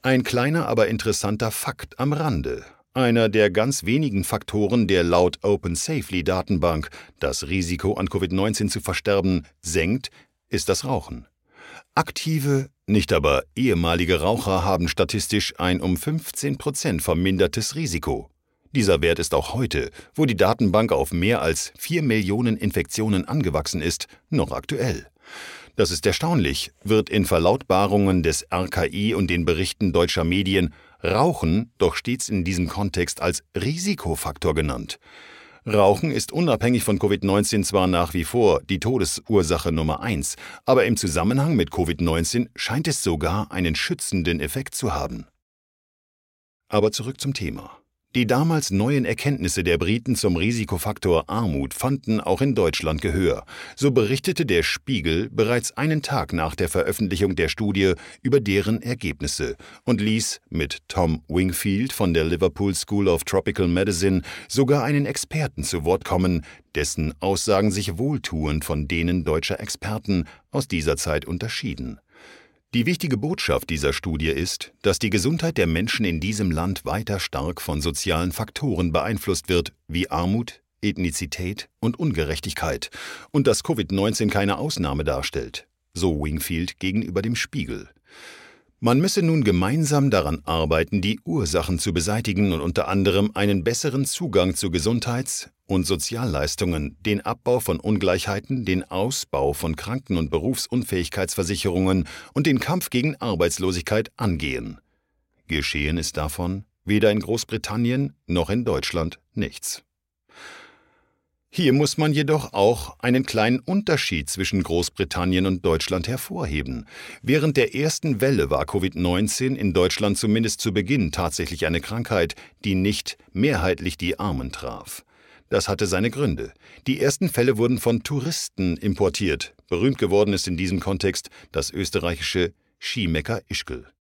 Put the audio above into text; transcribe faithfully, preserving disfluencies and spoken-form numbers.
Ein kleiner, aber interessanter Fakt am Rande. Einer der ganz wenigen Faktoren, der laut Open Safely Datenbank das Risiko an Covid neunzehn zu versterben senkt, ist das Rauchen. Aktive, nicht aber ehemalige Raucher haben statistisch ein um fünfzehn Prozent vermindertes Risiko. Dieser Wert ist auch heute, wo die Datenbank auf mehr als vier Millionen Infektionen angewachsen ist, noch aktuell. Das ist erstaunlich, wird in Verlautbarungen des R K I und den Berichten deutscher Medien Rauchen doch stets in diesem Kontext als Risikofaktor genannt. Rauchen ist unabhängig von Covid neunzehn zwar nach wie vor die Todesursache Nummer eins, aber im Zusammenhang mit Covid neunzehn scheint es sogar einen schützenden Effekt zu haben. Aber zurück zum Thema. Die damals neuen Erkenntnisse der Briten zum Risikofaktor Armut fanden auch in Deutschland Gehör. So berichtete der Spiegel bereits einen Tag nach der Veröffentlichung der Studie über deren Ergebnisse und ließ mit Tom Wingfield von der Liverpool School of Tropical Medicine sogar einen Experten zu Wort kommen, dessen Aussagen sich wohltuend von denen deutscher Experten aus dieser Zeit unterschieden. Die wichtige Botschaft dieser Studie ist, dass die Gesundheit der Menschen in diesem Land weiter stark von sozialen Faktoren beeinflusst wird, wie Armut, Ethnizität und Ungerechtigkeit, und dass Covid neunzehn keine Ausnahme darstellt, so Wingfield gegenüber dem Spiegel. Man müsse nun gemeinsam daran arbeiten, die Ursachen zu beseitigen und unter anderem einen besseren Zugang zu Gesundheits- und Sozialleistungen, den Abbau von Ungleichheiten, den Ausbau von Kranken- und Berufsunfähigkeitsversicherungen und den Kampf gegen Arbeitslosigkeit angehen. Geschehen ist davon weder in Großbritannien noch in Deutschland nichts. Hier muss man jedoch auch einen kleinen Unterschied zwischen Großbritannien und Deutschland hervorheben. Während der ersten Welle war Covid neunzehn in Deutschland zumindest zu Beginn tatsächlich eine Krankheit, die nicht mehrheitlich die Armen traf. Das hatte seine Gründe. Die ersten Fälle wurden von Touristen importiert. Berühmt geworden ist in diesem Kontext das österreichische Skimecker Ischgl.